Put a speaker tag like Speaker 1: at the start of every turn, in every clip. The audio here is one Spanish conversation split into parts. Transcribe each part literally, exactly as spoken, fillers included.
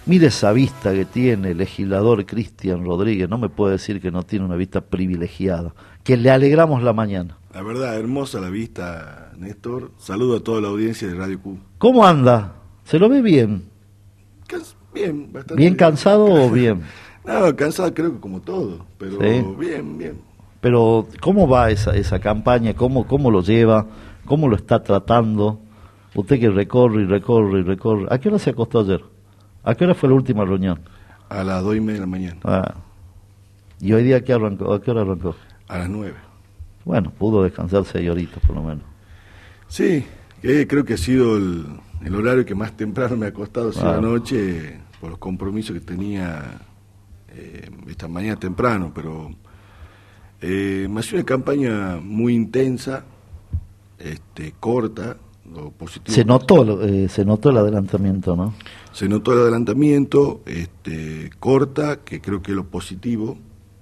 Speaker 1: Mire esa vista que tiene el legislador Cristian Rodríguez, no me puede decir que no tiene una vista privilegiada, que le alegramos la mañana.
Speaker 2: La verdad, hermosa la vista, Néstor. Saludo a toda la audiencia de Radio Q.
Speaker 1: ¿Cómo anda? ¿Se lo ve bien?
Speaker 2: Cans bien, bastante
Speaker 1: ¿Bien cansado o bien?
Speaker 2: No, cansado creo que como todo, pero ¿sí? bien, bien.
Speaker 1: Pero, ¿cómo va esa, esa campaña? ¿Cómo, ¿Cómo lo lleva? ¿Cómo lo está tratando? Usted que recorre y recorre y recorre. ¿A qué hora se acostó ayer? ¿A qué hora fue la última reunión?
Speaker 2: A las dos y media de la mañana.
Speaker 1: Ah. ¿Y hoy día a qué, arrancó, a qué hora arrancó?
Speaker 2: A las nueve.
Speaker 1: Bueno, pudo descansar seis horitas por lo menos.
Speaker 2: Sí, eh, creo que ha sido el, el horario que más temprano me ha acostado ah. la noche por los compromisos que tenía eh, esta mañana temprano, pero eh, me ha sido una campaña muy intensa, este, corta. Lo positivo
Speaker 1: se notó eh, se notó el adelantamiento, ¿no?
Speaker 2: Se notó el adelantamiento, este, corta, que creo que es lo positivo.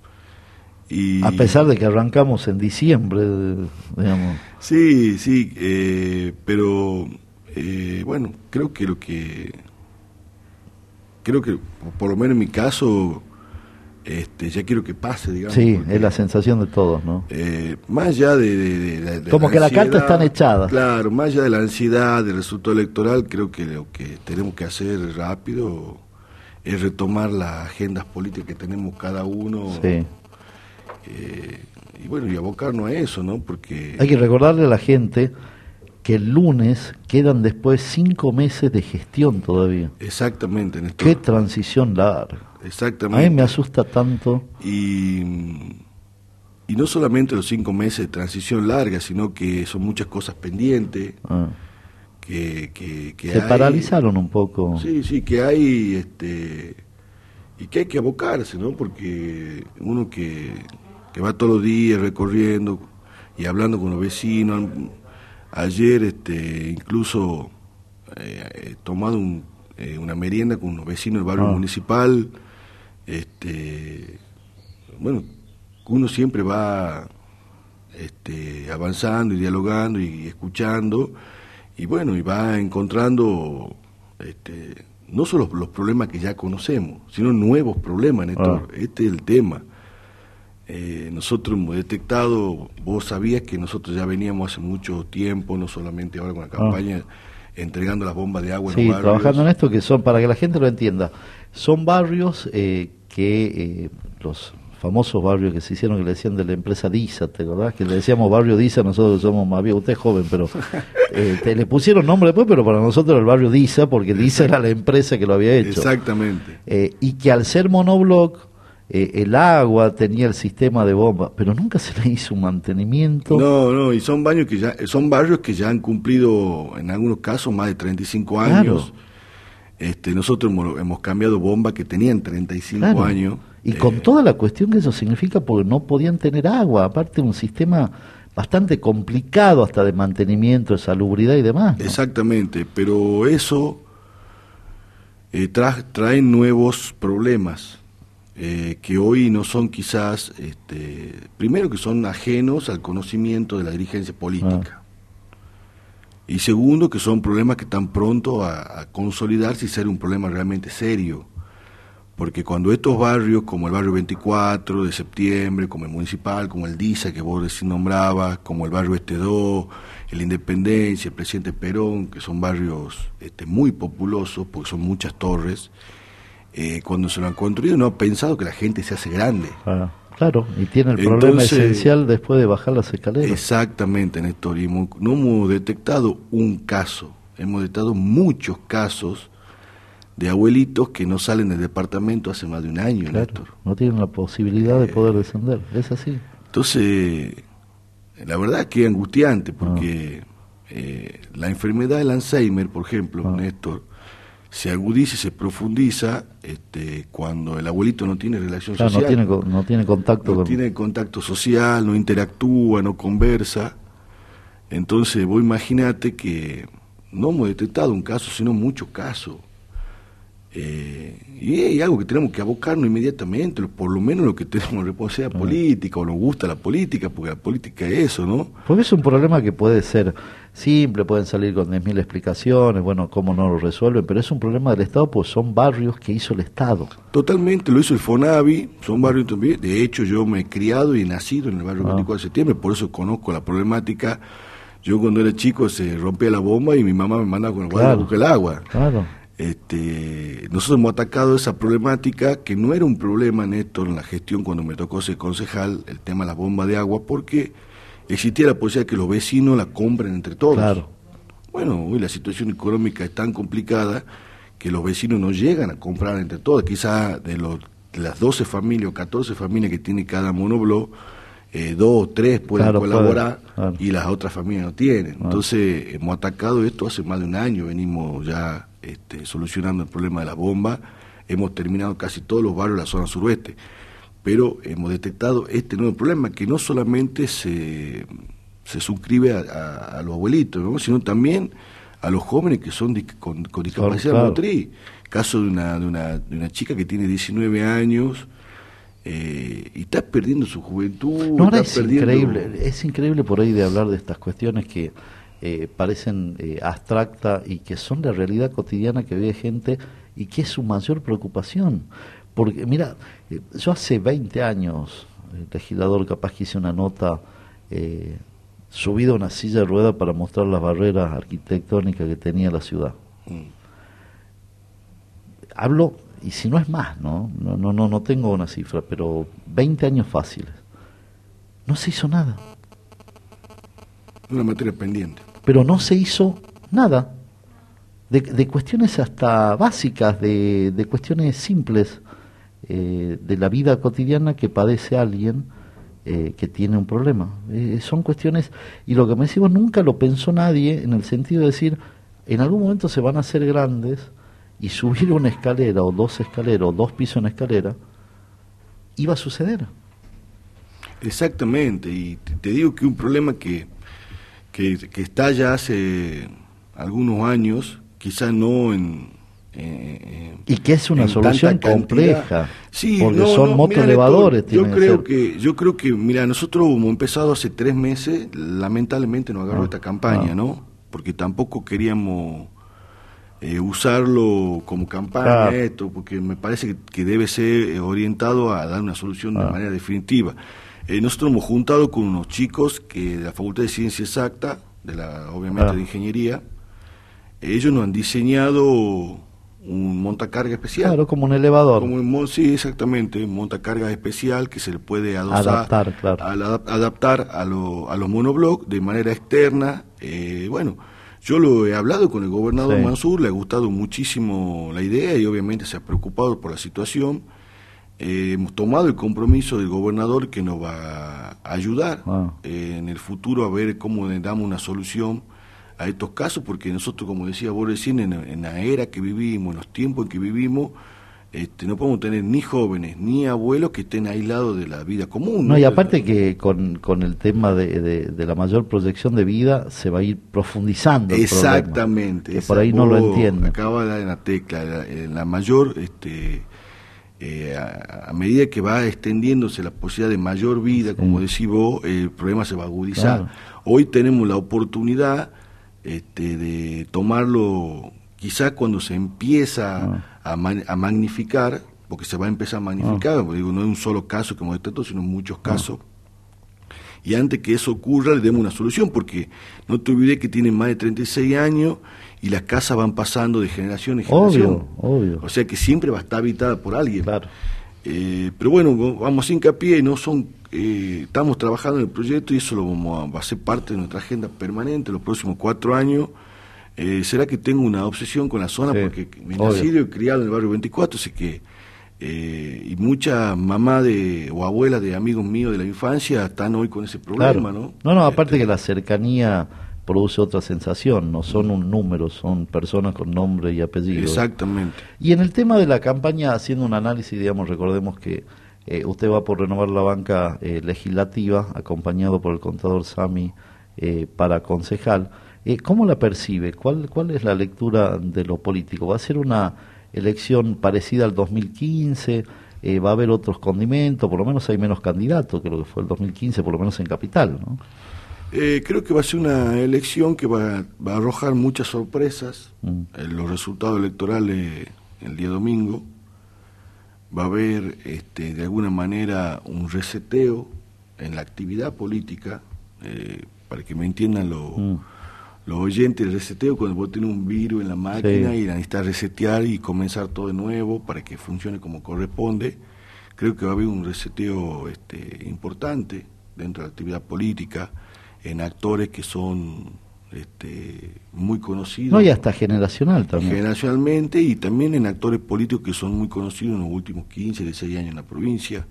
Speaker 2: Y
Speaker 1: a pesar de que arrancamos en diciembre, digamos.
Speaker 2: Sí, sí, eh, pero eh, bueno, creo que lo que creo que por lo menos en mi caso, este, ya quiero que pase, digamos.
Speaker 1: Sí,
Speaker 2: porque,
Speaker 1: es la sensación de todos, ¿no?
Speaker 2: Eh, más allá de, de, de, de
Speaker 1: como
Speaker 2: la
Speaker 1: que
Speaker 2: ansiedad,
Speaker 1: la carta están echadas.
Speaker 2: Claro, más allá de la ansiedad del resultado electoral, creo que lo que tenemos que hacer rápido es retomar las agendas políticas que tenemos cada uno.
Speaker 1: Sí.
Speaker 2: Eh, y bueno, y abocarnos a eso, ¿no? Porque
Speaker 1: hay que recordarle a la gente que el lunes quedan después cinco meses de gestión todavía.
Speaker 2: Exactamente, Néstor.
Speaker 1: Qué transición larga.
Speaker 2: Exactamente.
Speaker 1: A mí me asusta tanto.
Speaker 2: Y, y no solamente los cinco meses de transición larga, sino que son muchas cosas pendientes. Ah. Que, que, que
Speaker 1: se
Speaker 2: hay,
Speaker 1: paralizaron un poco.
Speaker 2: Sí, sí, que hay, este, y que hay que abocarse, ¿no? Porque uno que, que va todos los días recorriendo y hablando con los vecinos, ayer, este, incluso eh, he tomado un, eh, una merienda con los vecinos del barrio ah. municipal. Este, bueno, uno siempre va este, avanzando y dialogando y escuchando, y bueno, y va encontrando este, no solo los problemas que ya conocemos, sino nuevos problemas, Néstor. Ah. Este es el tema. Eh, nosotros hemos detectado, vos sabías que nosotros ya veníamos hace mucho tiempo, no solamente ahora con la campaña, ah. entregando las bombas de agua en
Speaker 1: sí,
Speaker 2: los barrios.
Speaker 1: trabajando en esto, que son, para que la gente lo entienda, son barrios eh, que eh, los famosos barrios que se hicieron, que le decían de la empresa DISA, ¿te acordás? Que le decíamos barrio DISA, nosotros somos más viejos, usted es joven, pero eh, te, le pusieron nombre después, pero para nosotros era el barrio DISA, porque DISA era la empresa que lo había hecho.
Speaker 2: Exactamente.
Speaker 1: Eh, y que al ser monobloc, eh, el agua tenía el sistema de bomba, pero nunca se le hizo un mantenimiento.
Speaker 2: No, no, y son barrios que ya, son barrios que ya han cumplido, en algunos casos, más de treinta y cinco años. Claro. Este, nosotros hemos, hemos cambiado bombas que tenían treinta y cinco claro. años.
Speaker 1: Y eh, con toda la cuestión que eso significa, porque no podían tener agua, aparte un sistema bastante complicado hasta de mantenimiento, de salubridad y demás, ¿no?
Speaker 2: Exactamente, pero eso eh, tra trae nuevos problemas eh, que hoy no son quizás, este, primero que son ajenos al conocimiento de la dirigencia política. Ah. Y segundo, que son problemas que están pronto a, a consolidarse y ser un problema realmente serio. Porque cuando estos barrios, como el barrio veinticuatro de septiembre, como el municipal, como el DISA que vos recién nombrabas, como el barrio Este dos, el Independencia, el Presidente Perón, que son barrios este, muy populosos, porque son muchas torres, eh, cuando se lo han construido no han pensado que la gente se hace grande.
Speaker 1: Ah. Claro, y tiene el Entonces, problema esencial después de bajar las escaleras.
Speaker 2: Exactamente, Néstor, y no hemos detectado un caso, hemos detectado muchos casos de abuelitos que no salen del departamento hace más de un año,
Speaker 1: claro,
Speaker 2: Néstor.
Speaker 1: No tienen la posibilidad eh, de poder descender, es así.
Speaker 2: Entonces, la verdad es que es angustiante, porque ah. eh, la enfermedad del Alzheimer, por ejemplo, ah. Néstor, se agudiza y se profundiza este, cuando el abuelito no tiene relación
Speaker 1: claro,
Speaker 2: social.
Speaker 1: No tiene, no tiene contacto.
Speaker 2: No
Speaker 1: con...
Speaker 2: tiene contacto social, no interactúa, no conversa. Entonces, vos imaginate que no hemos detectado un caso, sino muchos casos. Eh, y es algo que tenemos que abocarnos inmediatamente, por lo menos lo que tenemos responsabilidad política, o nos gusta la política, porque la política es eso, ¿no?
Speaker 1: Porque es un problema que puede ser simple, pueden salir con diez mil explicaciones, bueno, cómo no lo resuelven, pero es un problema del Estado, pues son barrios que hizo el Estado.
Speaker 2: Totalmente, lo hizo el FONAVI, son barrios también, de hecho yo me he criado y he nacido en el barrio ah. veinticuatro de septiembre, por eso conozco la problemática. Yo cuando era chico se rompía la bomba y mi mamá me mandaba con el claro. a buscar el agua.
Speaker 1: Claro.
Speaker 2: Este, nosotros hemos atacado esa problemática, que no era un problema, Néstor, en la gestión cuando me tocó ser concejal, el tema de la bomba de agua, porque existía la posibilidad de que los vecinos la compren entre todos.
Speaker 1: Claro.
Speaker 2: Bueno, hoy la situación económica es tan complicada que los vecinos no llegan a comprar entre todos. Quizá de, los, de las doce familias o catorce familias que tiene cada monobloc, eh, dos o tres pueden claro, colaborar puede. Claro. Y las otras familias no tienen. Claro. Entonces hemos atacado esto hace más de un año, venimos ya este, solucionando el problema de la bomba, hemos terminado casi todos los barrios de la zona suroeste, pero hemos detectado este nuevo problema que no solamente se, se suscribe a, a, a los abuelitos, ¿no? Sino también a los jóvenes que son di, con, con discapacidad claro. motriz. Caso de una, de, una, de una chica que tiene diecinueve años eh, y está perdiendo su juventud.
Speaker 1: No, ahora
Speaker 2: está
Speaker 1: es
Speaker 2: perdiendo...
Speaker 1: increíble, es increíble por ahí de hablar de estas cuestiones que eh, parecen eh, abstractas y que son la realidad cotidiana que vive gente y que es su mayor preocupación. Porque, mira, eh, yo hace veinte años, el legislador, capaz que hice una nota eh, subido a una silla de ruedas para mostrar las barreras arquitectónicas que tenía la ciudad. Mm. Hablo, y si no es más, ¿no? No, no, no, no tengo una cifra, pero veinte años fáciles. No se hizo nada.
Speaker 2: Una materia pendiente.
Speaker 1: Pero no se hizo nada. De, de cuestiones hasta básicas, de, de cuestiones simples, eh, de la vida cotidiana que padece alguien eh, que tiene un problema. Eh, son cuestiones, y lo que me decimos, nunca lo pensó nadie en el sentido de decir, en algún momento se van a hacer grandes y subir una escalera o dos escaleras o dos pisos en escalera iba a suceder.
Speaker 2: Exactamente, y te, te digo que un problema que, que, que está ya hace algunos años, quizás no en... Eh,
Speaker 1: y que es una solución compleja,
Speaker 2: sí,
Speaker 1: porque
Speaker 2: no,
Speaker 1: son
Speaker 2: no,
Speaker 1: motoelevadores.
Speaker 2: Yo creo que, yo creo que, mira, nosotros hemos empezado hace tres meses, lamentablemente nos agarró ah, esta campaña, ah. ¿no? Porque tampoco queríamos eh, usarlo como campaña, ah. esto, porque me parece que, que debe ser orientado a dar una solución ah. de manera definitiva. Eh, nosotros hemos juntado con unos chicos que de la Facultad de Ciencia Exacta, de la, obviamente ah. de Ingeniería, ellos nos han diseñado un montacarga especial.
Speaker 1: Claro, como un elevador.
Speaker 2: Como un, sí, exactamente, un montacarga especial que se le puede adosar,
Speaker 1: adaptar, claro.
Speaker 2: a la, adaptar a, lo, a los monoblocks de manera externa. Eh, bueno, yo lo he hablado con el gobernador sí. Mansur, le ha gustado muchísimo la idea y obviamente se ha preocupado por la situación. Eh, hemos tomado el compromiso del gobernador que nos va a ayudar ah. eh, en el futuro a ver cómo le damos una solución a estos casos, porque nosotros, como decía vos recién, en, en la era que vivimos, en los tiempos en que vivimos, este, no podemos tener ni jóvenes ni abuelos que estén aislados de la vida común.
Speaker 1: No, y aparte que con, con el tema de, de, de la mayor proyección de vida se va a ir profundizando el
Speaker 2: exactamente,
Speaker 1: problema, que por ahí no lo entienden.
Speaker 2: Acaba de dar en la tecla, la, la mayor... este Eh, a, a medida que va extendiéndose la posibilidad de mayor vida, sí. como decís vos, el problema se va a agudizar. Claro. Hoy tenemos la oportunidad este, de tomarlo, quizás cuando se empieza ah. a, man, a magnificar, porque se va a empezar a magnificar, ah. digo, no es un solo caso que hemos detectado, sino muchos casos, ah. y antes que eso ocurra le demos una solución, porque no te olvides que tienen más de treinta y seis años y las casas van pasando de generación en generación.
Speaker 1: Obvio, obvio.
Speaker 2: O sea que siempre va a estar habitada por alguien.
Speaker 1: Claro.
Speaker 2: Eh, pero bueno, vamos a hincapié, no son, eh, estamos trabajando en el proyecto y eso lo vamos a, va a ser parte de nuestra agenda permanente los próximos cuatro años. Eh, será que tengo una obsesión con la zona, sí, porque me he nacido y criado en el barrio veinticuatro, así que eh, y muchas mamás de, o abuelas de amigos míos de la infancia están hoy con ese problema,
Speaker 1: claro.
Speaker 2: ¿no?
Speaker 1: No, no, aparte este, que la cercanía produce otra sensación, no son un número, son personas con nombre y apellido.
Speaker 2: Exactamente.
Speaker 1: Y en el tema de la campaña, haciendo un análisis, digamos, recordemos que eh, usted va por renovar la banca eh, legislativa, acompañado por el contador Sami eh, para concejal. Eh, ¿Cómo la percibe? ¿Cuál, cuál es la lectura de lo político? ¿Va a ser una elección parecida al dos mil quince, eh, va a haber otros condimentos, por lo menos hay menos candidatos que lo que fue el dos mil quince, por lo menos en Capital, ¿no?
Speaker 2: Eh, creo que va a ser una elección que va, va a arrojar muchas sorpresas. Mm. Eh, los resultados electorales el día domingo. Va a haber, este, de alguna manera, un reseteo en la actividad política. Eh, para que me entiendan lo, mm. los oyentes, el reseteo cuando vos tenés un virus en la máquina sí. y la necesitas resetear y comenzar todo de nuevo para que funcione como corresponde. Creo que va a haber un reseteo este, importante dentro de la actividad política, en actores que son este, muy conocidos.
Speaker 1: No, y hasta generacional también.
Speaker 2: Generacionalmente, y también en actores políticos que son muy conocidos en los últimos quince, dieciséis años en la provincia.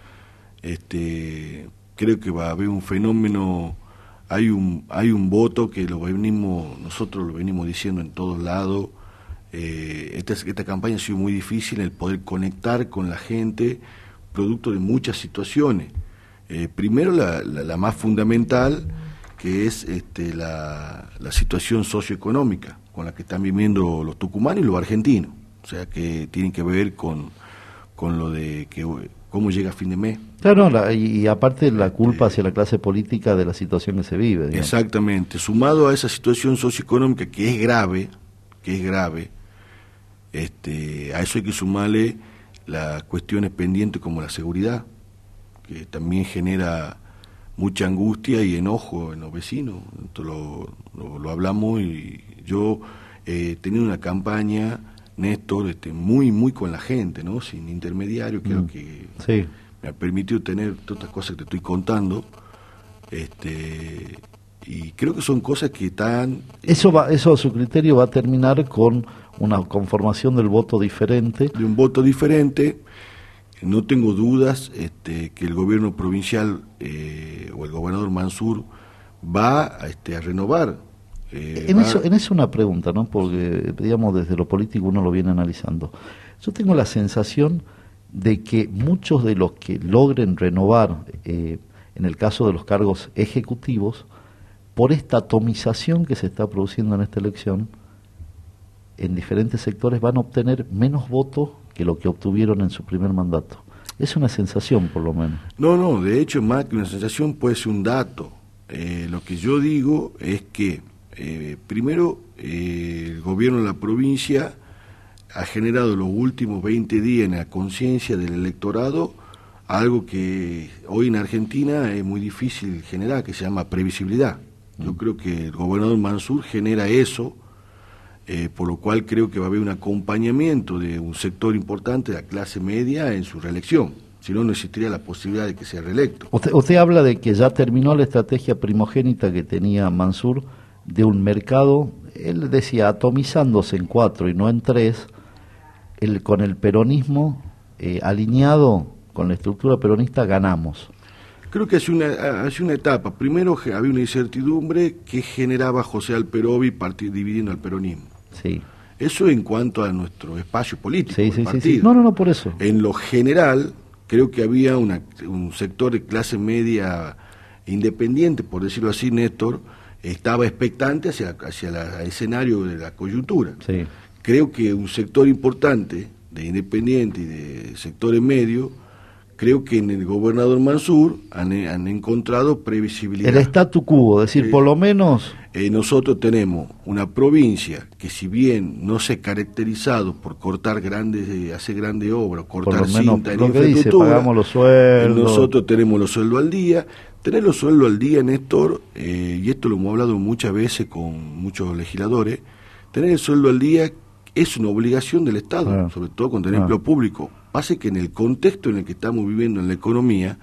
Speaker 2: Este, creo que va a haber un fenómeno, hay un hay un voto que lo venimos, nosotros lo venimos diciendo en todos lados. Eh, esta, esta campaña ha sido muy difícil, el poder conectar con la gente, producto de muchas situaciones. Eh, primero la, la, la más fundamental, que es este, la, la situación socioeconómica con la que están viviendo los tucumanos y los argentinos, o sea, que tienen que ver con, con lo de que cómo llega a fin de mes.
Speaker 1: Claro, la, y, y aparte la culpa hacia la clase política de la situación que se vive. Digamos.
Speaker 2: Exactamente, sumado a esa situación socioeconómica que es grave, que es grave, este, a eso hay que sumarle las cuestiones pendientes como la seguridad, que también genera mucha angustia y enojo en los vecinos. Entonces lo, lo, lo hablamos y yo he eh, tenido una campaña, Néstor, este, muy muy con la gente, ¿no? Sin intermediario, creo mm. que
Speaker 1: sí.
Speaker 2: me ha permitido tener todas estas cosas que te estoy contando, este, y creo que son cosas que están...
Speaker 1: Eso va, eso a su criterio va a terminar con una conformación del voto diferente.
Speaker 2: De un voto diferente. No tengo dudas este, que el gobierno provincial eh, o el gobernador Mansur va a, este, a renovar.
Speaker 1: Eh, en, va... eso, en eso una pregunta, ¿no? Porque, digamos, desde lo político uno lo viene analizando. Yo tengo la sensación de que muchos de los que logren renovar, eh, en el caso de los cargos ejecutivos, por esta atomización que se está produciendo en esta elección, en diferentes sectores van a obtener menos votos que lo que obtuvieron en su primer mandato. Es una sensación, por lo menos.
Speaker 2: No, no, de hecho, más que una sensación, puede ser un dato. Eh, lo que yo digo es que, eh, primero, eh, el gobierno de la provincia ha generado los últimos veinte días en la conciencia del electorado algo que hoy en Argentina es muy difícil generar, que se llama previsibilidad. Yo mm. creo que el gobernador Mansur genera eso, Eh, por lo cual creo que va a haber un acompañamiento de un sector importante de la clase media en su reelección, si no, no existiría la posibilidad de que sea reelecto.
Speaker 1: Usted, usted habla de que ya terminó la estrategia primogénita que tenía Mansur de un mercado, él decía, atomizándose en cuatro y no en tres, el, con el peronismo eh, alineado con la estructura peronista ganamos.
Speaker 2: Creo que hace una, hace una etapa, primero había una incertidumbre que generaba José Alperovi partir, dividiendo al peronismo.
Speaker 1: Sí.
Speaker 2: Eso en cuanto a nuestro espacio político,
Speaker 1: sí,
Speaker 2: el
Speaker 1: sí,
Speaker 2: partido.
Speaker 1: Sí, sí. No, no, no, por eso.
Speaker 2: En lo general, creo que había una, un sector de clase media independiente, por decirlo así, Néstor, estaba expectante hacia, hacia el escenario de la coyuntura.
Speaker 1: Sí.
Speaker 2: Creo que un sector importante de independiente y de sectores medios, creo que en el gobernador Mansur han, han encontrado previsibilidad.
Speaker 1: El statu quo, es decir, eh, por lo menos...
Speaker 2: Eh, nosotros tenemos una provincia que, si bien no se ha caracterizado por cortar grandes, eh, hacer grandes obras, cortar cinta en infraestructura,
Speaker 1: pagamos los sueldos.
Speaker 2: Eh, nosotros tenemos los sueldos al día. Tener los sueldos al día, Néstor, eh, y esto lo hemos hablado muchas veces con muchos legisladores, tener el sueldo al día es una obligación del Estado, ah, sobre todo con tener ah. empleo público. Pasa que en el contexto en el que estamos viviendo en la economía,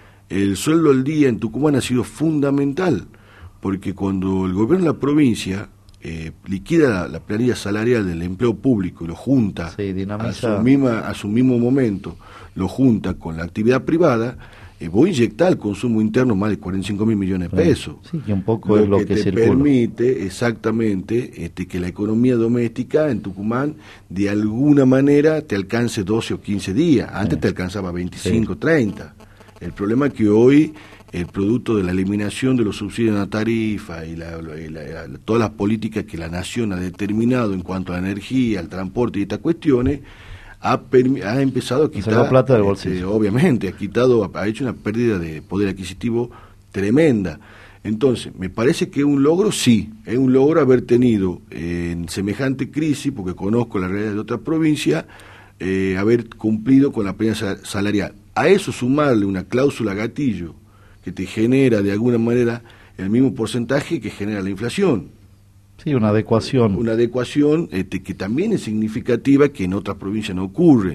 Speaker 2: el sueldo al día en Tucumán ha sido fundamental, porque cuando el gobierno de la provincia eh, liquida la, la planilla salarial del empleo público y lo junta
Speaker 1: sí,
Speaker 2: a, su misma, a su mismo momento, lo junta con la actividad privada, eh, voy a inyectar al consumo interno más de cuarenta y cinco mil millones de pesos.
Speaker 1: Sí, que un poco lo es lo que, que
Speaker 2: te
Speaker 1: circula.
Speaker 2: permite exactamente este, que la economía doméstica en Tucumán de alguna manera te alcance doce o quince días. Antes sí. te alcanzaba veinticinco, sí. treinta. El problema es que hoy el producto de la eliminación de los subsidios a la tarifa y, la, y la, la, todas las políticas que la nación ha determinado en cuanto a la energía, al transporte y estas cuestiones, ha, ha empezado a quitar,
Speaker 1: sacó plata del bolsillo.
Speaker 2: Este, obviamente, ha quitado, ha hecho una pérdida de poder adquisitivo tremenda. Entonces, me parece que es un logro, sí, es un logro haber tenido eh, en semejante crisis, porque conozco la realidad de otras provincias, eh, haber cumplido con la premia salarial. A eso sumarle una cláusula gatillo que te genera de alguna manera el mismo porcentaje que genera la inflación.
Speaker 1: Sí, una adecuación.
Speaker 2: Una adecuación este, que también es significativa, que en otras provincias no ocurre.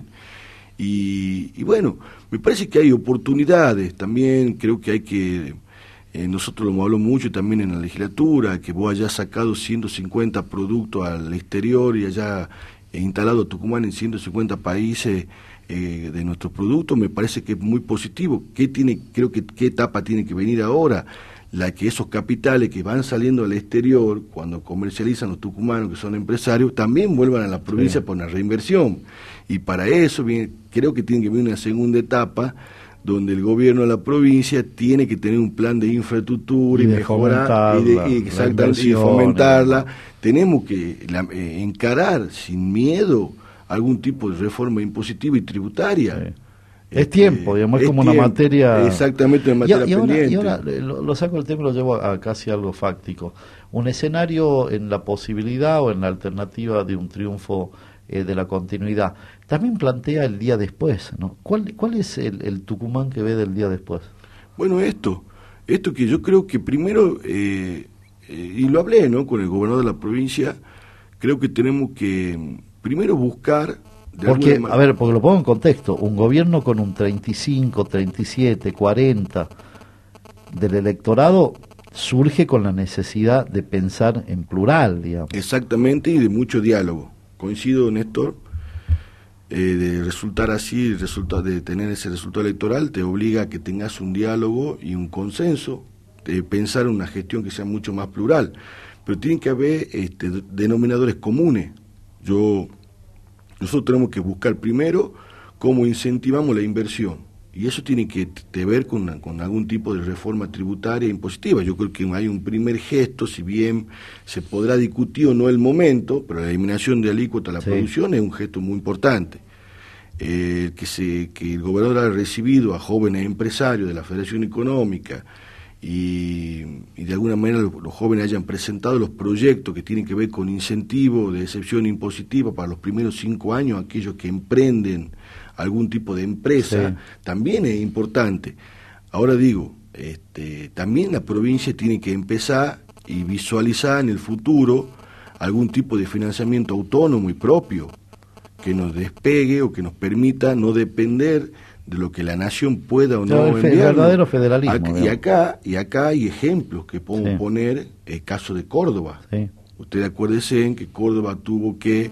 Speaker 2: Y, y bueno, me parece que hay oportunidades, también creo que hay que, eh, nosotros lo hemos hablado mucho también en la legislatura, que vos hayas sacado ciento cincuenta productos al exterior y hayas instalado Tucumán en ciento cincuenta países, Eh, de nuestros productos, me parece que es muy positivo. ¿Qué tiene, creo que qué etapa tiene que venir ahora? La que esos capitales que van saliendo al exterior, cuando comercializan los tucumanos que son empresarios, también vuelvan a la provincia sí. por una reinversión. Y para eso viene, creo que tiene que venir una segunda etapa donde el gobierno de la provincia tiene que tener un plan de infraestructura y, y mejorar y, de, y, exactamente, y fomentarla. Tenemos que la, eh, encarar sin miedo algún tipo de reforma impositiva y tributaria.
Speaker 1: Sí. Es este, tiempo, digamos, es, es como tiempo, una materia...
Speaker 2: Exactamente, una materia
Speaker 1: y, y ahora,
Speaker 2: pendiente.
Speaker 1: Y ahora lo, lo saco del tema y lo llevo a, a casi algo fáctico. Un escenario en la posibilidad o en la alternativa de un triunfo eh, de la continuidad. También plantea el día después, ¿no? ¿Cuál, cuál es el, el Tucumán que ve del día después?
Speaker 2: Bueno, esto, esto que yo creo que primero, eh, eh, y lo hablé, ¿no?, con el gobernador de la provincia, creo que tenemos que... Primero buscar...
Speaker 1: Porque, a ver, porque lo pongo en contexto, un gobierno con un treinta y cinco, treinta y siete, cuarenta del electorado surge con la necesidad de pensar en plural, digamos.
Speaker 2: Exactamente, y de mucho diálogo. Coincido, Néstor, eh, de resultar así, resulta, de tener ese resultado electoral, te obliga a que tengas un diálogo y un consenso, de pensar en una gestión que sea mucho más plural. Pero tienen que haber este, denominadores comunes. Yo, nosotros tenemos que buscar primero cómo incentivamos la inversión, y eso tiene que te ver con, una, con algún tipo de reforma tributaria impositiva. Yo creo que hay un primer gesto, si bien se podrá discutir o no el momento, pero la eliminación de alícuota a la sí. producción es un gesto muy importante. Eh, que, se, que el gobernador ha recibido a jóvenes empresarios de la Federación Económica, Y, y de alguna manera los, los jóvenes hayan presentado los proyectos que tienen que ver con incentivos de excepción impositiva para los primeros cinco años, aquellos que emprenden algún tipo de empresa, sí. también es importante. Ahora digo, este, también la provincia tiene que empezar y visualizar en el futuro algún tipo de financiamiento autónomo y propio, que nos despegue o que nos permita no depender de lo que la nación pueda o no, no el
Speaker 1: enviar. verdadero federalismo.
Speaker 2: Acá, y acá y acá hay ejemplos que podemos sí. poner, el caso de Córdoba.
Speaker 1: Sí.
Speaker 2: Ustedes acuérdense en que Córdoba tuvo que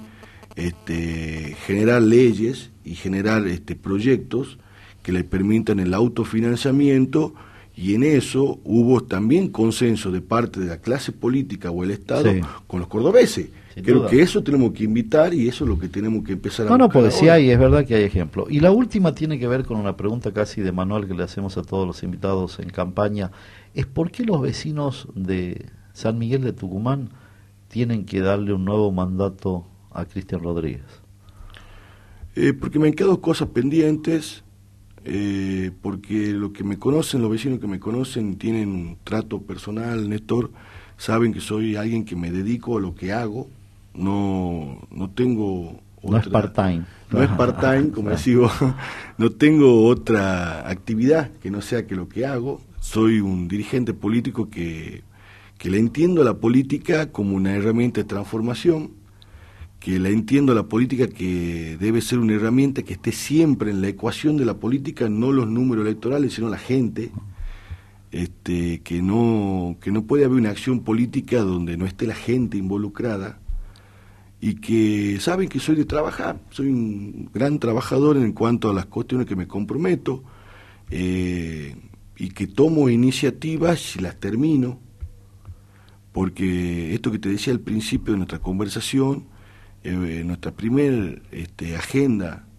Speaker 2: este, generar leyes y generar este, proyectos que le permitan el autofinanciamiento, y en eso hubo también consenso de parte de la clase política o el Estado sí. con los cordobeses. Sin Creo duda. que eso tenemos que invitar, y eso es lo que tenemos que empezar a
Speaker 1: No, no, porque
Speaker 2: ahora.
Speaker 1: sí hay, es verdad que hay ejemplos. Y la última tiene que ver con una pregunta casi de manual que le hacemos a todos los invitados en campaña. Es ¿por qué los vecinos de San Miguel de Tucumán tienen que darle un nuevo mandato a Cristian Rodríguez?
Speaker 2: Eh, porque me han quedado cosas pendientes, eh, porque los que me conocen, los vecinos que me conocen, tienen un trato personal, Néstor, saben que soy alguien que me dedico a lo que hago. No, no tengo otra,
Speaker 1: no es part-time.
Speaker 2: No es part-time, como digo, no tengo otra actividad que no sea que lo que hago. Soy un dirigente político que, que le entiendo a la política como una herramienta de transformación, que le entiendo a la política que debe ser una herramienta que esté siempre en la ecuación de la política, no los números electorales, sino la gente. Este, que no, que no puede haber una acción política donde no esté la gente involucrada, y que saben que soy de trabajar, soy un gran trabajador en cuanto a las cuestiones que me comprometo, eh, y que tomo iniciativas y las termino, porque esto que te decía al principio de nuestra conversación, eh, nuestra primera este, agenda